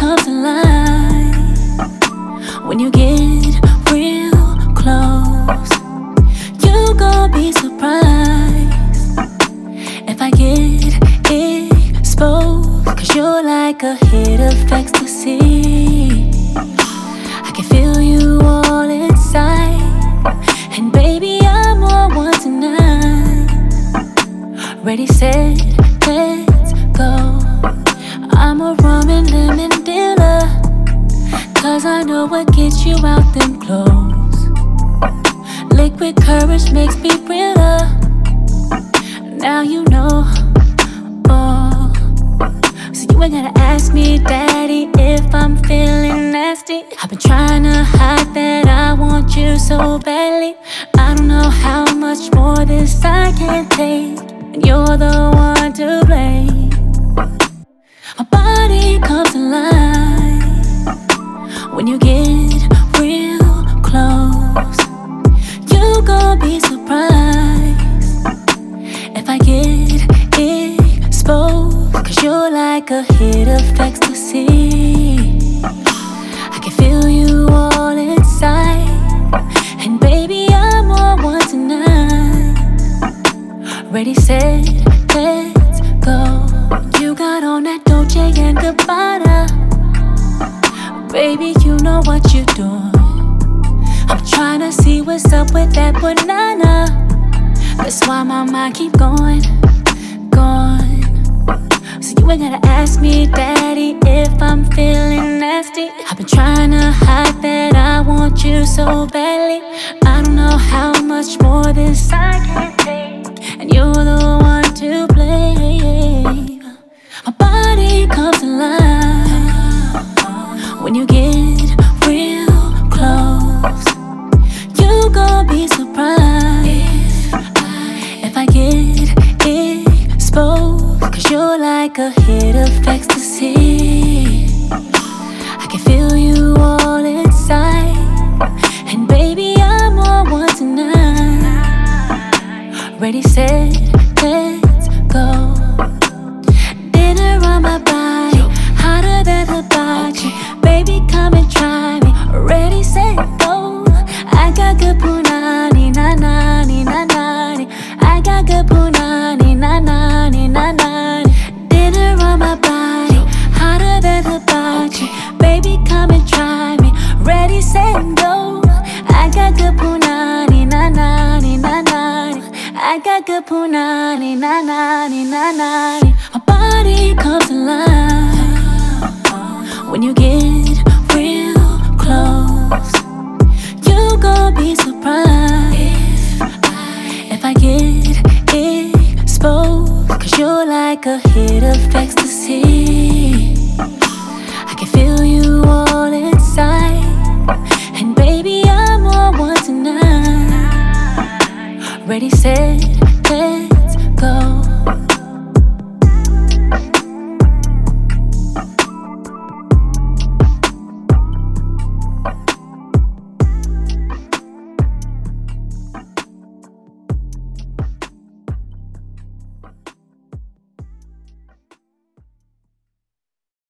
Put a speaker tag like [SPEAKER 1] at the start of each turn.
[SPEAKER 1] comes alive when you get real close. You gon' be surprised if I get exposed, 'cause you're like a hit of ecstasy. I can feel you all inside, and baby, I'm on one tonight. Ready, set, let's go. I'm a rum and lemon dealer, 'cause I know what gets you out them clothes. Liquid courage makes me realer. Now you know, oh. So you ain't gotta ask me, daddy, if I'm feeling nasty. I've been trying to hide that I want you so badly. I don't know how much more this I can take, and you're the one to blame. My body comes alive when you get real close. You gon' be surprised if I get exposed, 'cause you're like a hit of ecstasy. I can feel you all inside, and baby, I'm on one tonight. Ready, set, let's go. You got on that Dolce & Gabbana, baby, you know what you're doing. I'm tryna see what's up with that banana. That's why my mind keep going. So you ain't gotta ask me, daddy, if I'm feeling nasty. I've been trying to hide that I want you so badly. I don't know how much more this I can take, and you're the one to blame. My body comes alive when you get real close. You gon' be surprised if I get exposed, 'cause you're like a hit of ecstasy. I can feel you all inside, and baby, I'm on one tonight. Ready, set, let's go. Dinner on my body, hotter than hibachi. Baby, come and try me. Ready, set, go. I got good punani, na nani, na nani. I got good punani, na nani, na nani. Dinner on my body, hotter than hibachi. Baby, come and try me. Ready, set, go. I got good punani, na nani, na nani. I got good punani, na nani, na nani. My body comes alive